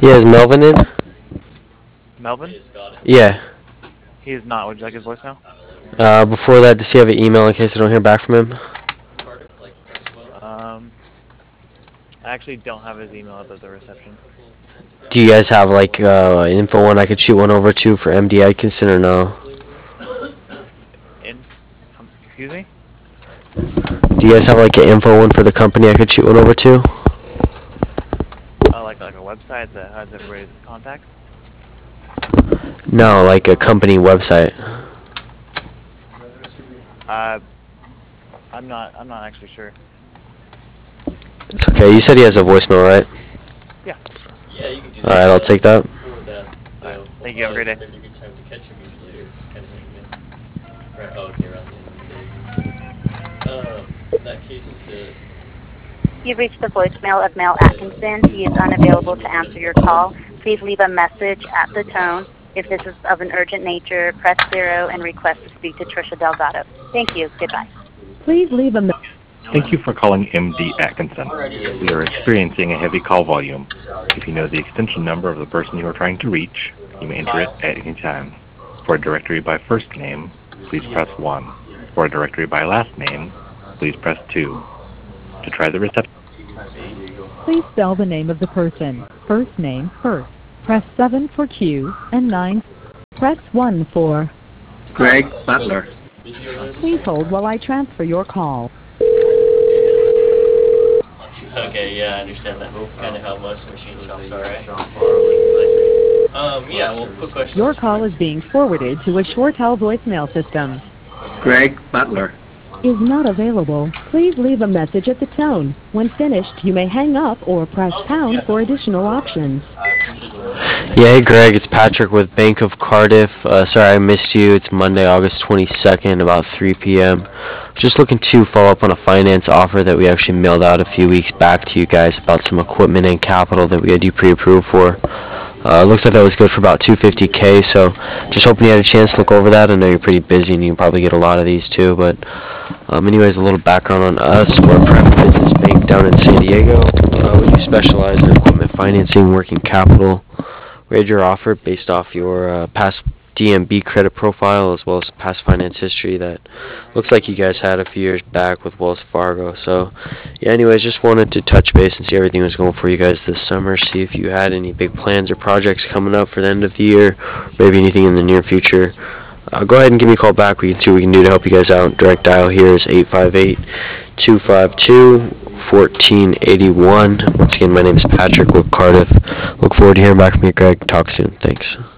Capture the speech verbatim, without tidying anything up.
Yeah, is Melvin in? Melvin? Yeah. He is not. Would you like his voicemail? Uh, before that, does he have an email in case I don't hear back from him? Um, I actually don't have his email up at the reception. Do you guys have like uh, an info one I could shoot one over to for M D Atkinson or no? In, um, excuse me? Do you guys have like an info one for the company I could shoot one over to? Uh, like like a website that has everybody's contacts? No, like a company website. Uh, I'm not. I'm not actually sure. It's okay. You said he has a voicemail, right? Yeah. All right, I'll take that. All right. Thank you. Have a great day. You've reached the voicemail of Mel Atkinson. He is unavailable to answer your call. Please leave a message at the tone. If this is of an urgent nature, press zero and request to speak to Trisha Delgado. Thank you. Goodbye. Please leave a message. Thank you for calling M D Atkinson. We are experiencing a heavy call volume. If you know the extension number of the person you are trying to reach, you may enter it at any time. For a directory by first name, please press one. For a directory by last name, please press two. To try the reception. Please spell the name of the person. First name first. Press seven for Q and nine. Press one for Greg Butler. Please hold while I transfer your call. Okay, yeah, I understand that. Kind of how most machine shops are, right? Um, yeah, well, quick question. Your call is being forwarded to a ShoreTel voicemail system. Greg Butler. Is not available. Please leave a message at the tone. When finished, you may hang up or press pound for additional options. Yeah, hey Greg, it's Patrick with Bank of Cardiff. Uh, sorry I missed you. It's Monday, August twenty-second, about three p m Just looking to follow up on a finance offer that we actually mailed out a few weeks back to you guys about some equipment and capital that we had you pre-approved for. Uh, looks like that was good for about two hundred fifty K, so just hoping you had a chance to look over that. I know you're pretty busy and you can probably get a lot of these too, but um, anyways, a little background on us. We're a private business bank down in San Diego. Uh, we do specialize in equipment financing, working capital. We had your offer based off your uh, past D M B credit profile as well as past finance history that looks like you guys had a few years back with Wells Fargo. So yeah, anyways, just wanted to touch base and see everything was going for you guys this summer, see if you had any big plans or projects coming up for the end of the year, maybe anything in the near future. Uh, go ahead and give me a call back. We can see what we can do to help you guys out. Direct dial here is eight five eight, two five two, one four eight one. Once again, my name is Patrick with Cardiff. Look forward to hearing back from you, Greg. Talk soon. Thanks.